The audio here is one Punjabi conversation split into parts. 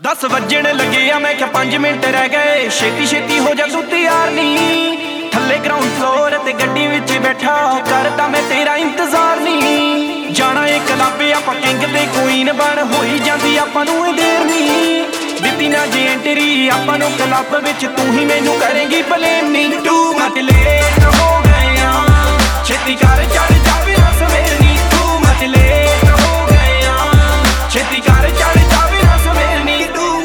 10 ਵੱਜਣ ਲੱਗੇ ਆ ਮੈਂ ਕਿਹਾ 5 ਮਿੰਟ ਰਹਿ ਗਏ। ਛੇਤੀ ਛੇਤੀ ਹੋ ਜਾ ਤੂੰ ਤਿਆਰ ਨੀ। ਥੱਲੇ ਗਰਾਊਂਡ ਫਲੋਰ ਤੇ ਗੱਡੀ ਵਿੱਚ ਬੈਠਾ ਕਰਦਾ ਮੈਂ ਤੇਰਾ ਇੰਤਜ਼ਾਰ ਨੀ। ਜਾਣਾ ਏ ਕਲੱਬ ਆਪਾਂ ਕਿੰਗ ਤੇ ਕੁਈਨ ਬਣ ਹੋਈ ਜਾਂਦੀ ਆਪਾਂ ਨੂੰ ਇਹ ਦੇਰ ਨੀ। ਦਿੱਤੀ ਨਾ ਜੇ ਐਂਟਰੀ ਆਪਾਂ ਨੂੰ ਕਲੱਬ ਵਿੱਚ ਤੂੰ ਹੀ ਮੈਨੂੰ ਕਰੇਂਗੀ ਬਲੇਮ ਨੀ। ਟੂ ਮਚ ਲੇਟ ਹੋ ਗਏ ਆ ਛੇਤੀ ਕਰ ਚੜ ਜਾਵੇ ਨਾ ਸਵੇਰ ਨੀ। ਟੂ ਮਚ ਲੇਟ ਹੋ ਗਏ ਆ ਛੇਤੀ ਕਰ ਚੜ ਜਾਵੇ ਨਾ ਸਵੇਰ ਨੀ।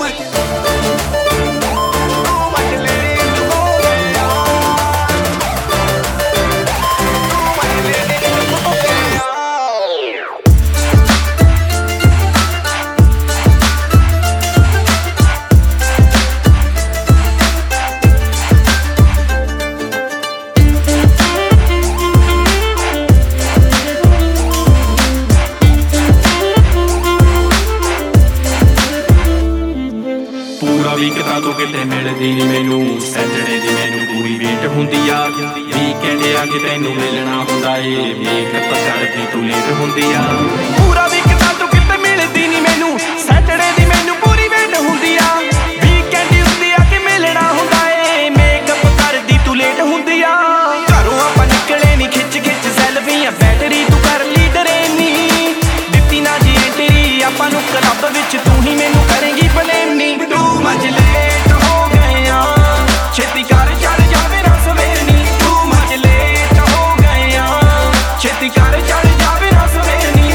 ਵੀਕਤਾ ਤੋਂ ਕਿਤੇ ਮਿਲਦੀ ਨੀ ਮੈਨੂੰ। ਸੈਟਰਡੇ ਦੀ ਮੈਨੂੰ ਪੂਰੀ ਵੇਟ ਹੁੰਦੀ ਆ। ਵੀਕਐਂਡ ਆ ਕੇ ਤੈਨੂੰ ਮਿਲਣਾ ਹੁੰਦਾ ਏ। ਮੇਕਅਪ ਕਰਦੀ ਤੂੰ ਲੇਟ ਹੁੰਦੀ ਆ। ਪੂਰਾ ਵੀਕਤਾ ਤੋਂ ਕਿਤੇ ਮਿਲਦੀ ਨੀ ਮੈਨੂੰ। ਸੈਟਰਡੇ ਦੀ ਮੈਨੂੰ ਪੂਰੀ ਵੇਟ ਹੁੰਦੀ ਆ। ਵੀਕਐਂਡ ਉੱਤੇ ਆ ਕੇ ਮਿਲਣਾ ਹੁੰਦਾ ਏ। ਮੇਕਅਪ ਕਰਦੀ ਤੂੰ ਲੇਟ ਹੁੰਦੀ ਆ। ਘਰੋਂ ਆਪਾਂ ਨਿਕਲੇ ਨੀ ਖਿੱਚ ਖਿੱਚ ਸੈਲਫੀਆਂ ਬੈਟਰੀ ਤੂੰ ਕਰ ਲਈ ਡਰੇਨ ਨੀ। ਦਿੱਤੀ ਨਾ ਜੀ ਐਂਟਰੀ ਆਪਾਂ ਨੂੰ ਕਲੱਬ ਵਿੱਚ ਤੂੰ ਹੀ ਮੈਨੂੰ ਕਰੇਂਗੀ ਬਲੇਮ ਨੀ। ਮਚ ਲੇਟ ਹੋ ਗਏ ਆ ਛੇਤੀ ਕਰ ਚੜ ਜਾਵੇ ਨਾ ਸਵੇਰ ਨੀ। ਤੂੰ ਮਚ ਲੇਟ ਹੋ ਗਏ ਆ ਛੇਤੀ ਕਰ ਚੜ ਜਾਵੇ ਨਾ ਸਵੇਰ ਨੀ।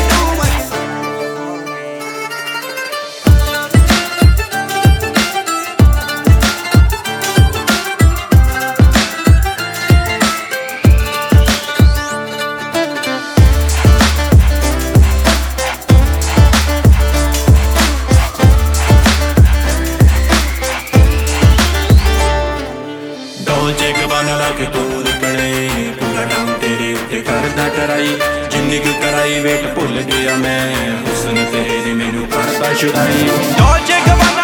ਕੇ ਤੂੰ ਨਿਕਲੇ ਪੂਰਾ ਨਾਮ ਤੇਰੇ ਉੱਤੇ ਕਰਦਾ ਟਰਾਈ। ਜਿੰਨੀ ਕੁ ਕਰਾਈ ਵੇਟ ਭੁੱਲ ਗਿਆ ਮੈਂ। ਹੁਸਨ ਤੇਰੇ ਨੇ ਮੈਨੂੰ ਕਰਦਾ ਛੁਡਾਈ।